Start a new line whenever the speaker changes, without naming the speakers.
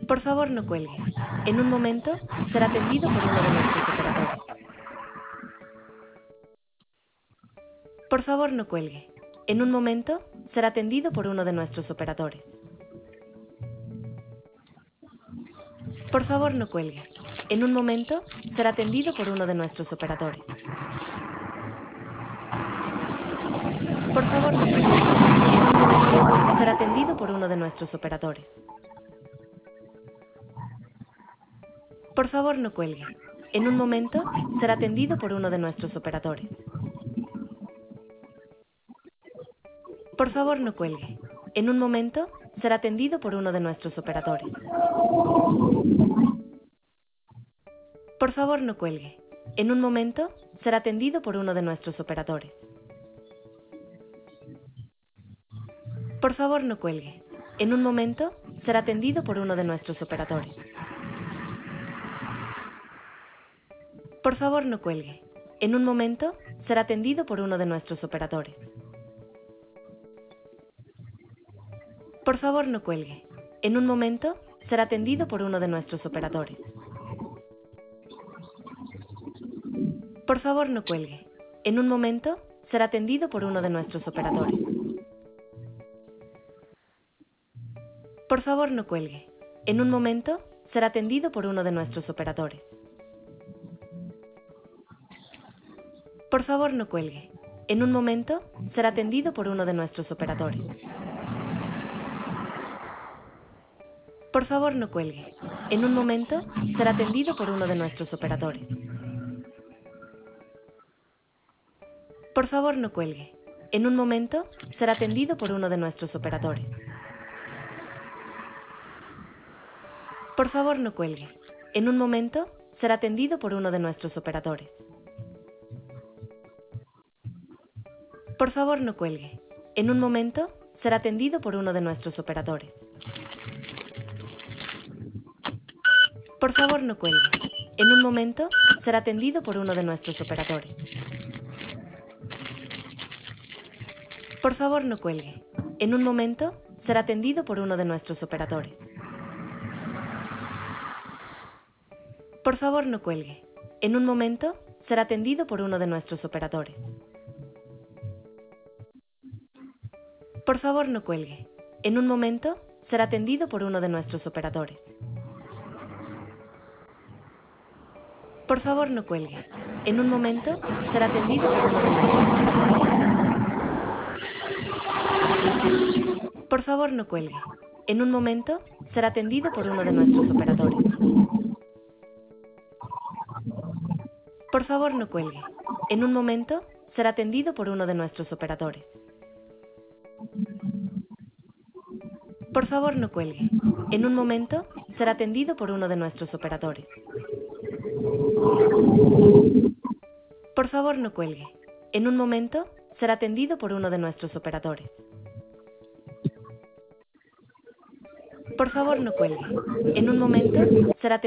Por favor, no cuelgue. En un momento será atendido por uno de nuestros operadores. Por favor, no cuelgue. En un momento será atendido por uno de nuestros operadores. Por favor, no cuelgue. En un momento será atendido por uno de nuestros operadores. Por favor, no cuelgue. En un momento será atendido por uno de nuestros operadores. Por favor, no cuelgue. En un momento será atendido por uno de nuestros operadores. Por favor, no cuelgue. En un momento será atendido por uno de nuestros operadores. Por favor, no cuelgue. En un momento será atendido por uno de nuestros operadores. Por favor, no cuelgue. En un momento será atendido por uno de nuestros operadores. Por favor, no cuelgue. En un momento será atendido por uno de nuestros operadores. Por favor, no cuelgue. En un momento será atendido por uno de nuestros operadores. Por favor, no cuelgue. En un momento será atendido por uno de nuestros operadores. Por favor, no cuelgue. En un momento será atendido por uno de nuestros operadores. Por favor, no cuelgue. En un momento será atendido por uno de nuestros operadores. Por favor, no cuelgue. En un momento será atendido por uno de nuestros operadores. Por favor, no cuelgue. En un momento será atendido por uno de nuestros operadores. Por favor, no cuelgue. En un momento será atendido por uno de nuestros operadores. Por favor, no cuelgue. En un momento será atendido por uno de nuestros operadores. Por favor, no cuelgue. En un momento será atendido por uno de nuestros operadores. Por favor, no cuelgue. En un momento será atendido por uno de nuestros operadores. Por favor, no cuelgue. En un momento será atendido por uno de nuestros operadores. Por favor, no cuelgue. En un momento será atendido por uno de nuestros operadores. Por favor, no cuelgue. En un momento será atendido por uno de nuestros operadores. Por favor, no cuelgue. En un momento será atendido por uno de nuestros operadores. Por favor, no cuelgue. En un momento será atendido por uno de nuestros operadores. Por favor, no cuelgue. En un momento será atendido por uno de nuestros operadores. Por favor, no cuelgue. En un momento será atendido por uno de nuestros operadores. Por favor, no cuelgue. En un momento será atendido